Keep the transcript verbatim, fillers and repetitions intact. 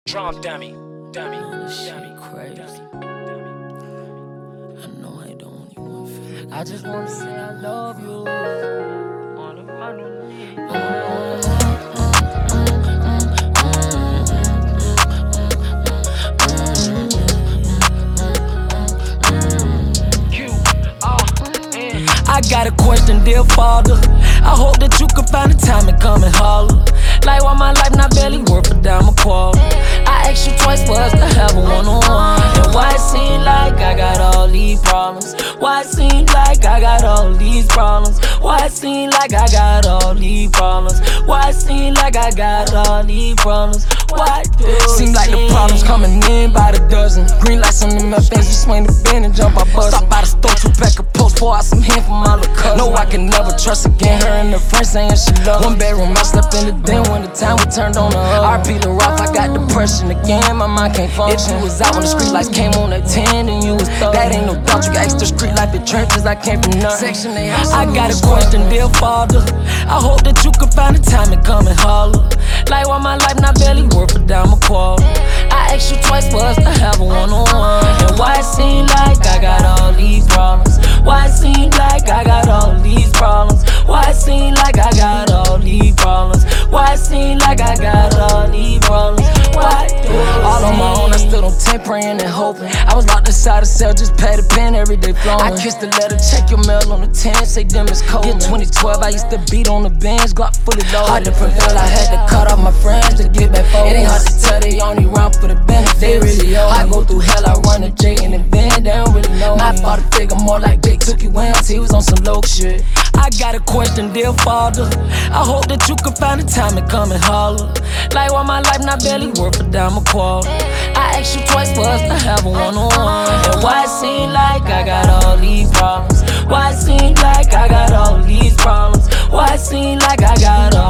Drum dummy, dummy, Man, this shit dummy, crazy. dummy, dummy. I know I ain't the only one feeling it. I just wanna say I love you. All of my lonely. I got a question, dear father. I hope that you can find the time and come and holler. Like why my life not barely worth a dime a quarter. I asked you twice for us to have a one-on-one. And why it seem like I got all these problems? Why it seem like I got all these problems? Why it seem like I got all these problems? Why it seem like I got all these problems? Why do it Seem like the problems coming in by the dozen. Green lights on the Muffins, we swing the bend and jump our bus. Stop by the store, two pack of post, pour out some hand for my little cousin. No, I can never trust again. Her and her friends saying she love one bedroom, I slept in the den when the time we turned on the other. R P the Ralph, I got depression again, my mind can't function. If you was out when the street lights came on at ten and you was thug, that ain't no doubt. You got extra street life, the trenches, I came from nothing. Section eight, I got a question, dear father. I hope that you can find the time and come and holler. Like why my life not barely worth a dime a quarter. I asked you twice for us to have a one-on-one. And why it seem like I got all these problems? Why it seem like I got all these problems? Why it seem like I got all these problems? Why it seem like I got all these problems? Why do it all on my own, I still don't take praying and hoping. I was locked inside a cell, just pay the pen every day flowing. I kissed the letter, check your mail on the ten, say them it's cold. Yeah, twenty twelve, I used to beat on the bench, Glock fully loaded. Hard to prevail, I had to cut off my friends to get back focused. It ain't hard to tell, they only run for the benefits. They really owe I go through hell, I run a J in the van, they don't really know. My father figure more like Big Tookie Williams, he was on some low shit. I got a question, dear father. I hope that you can find the time and come and holler. Like why my life not barely worth a dime a quarter. I asked you twice for us to have a one-on-one. And why it seem like I got all these problems? Why it seem like I got all these problems? Why it seem like I got all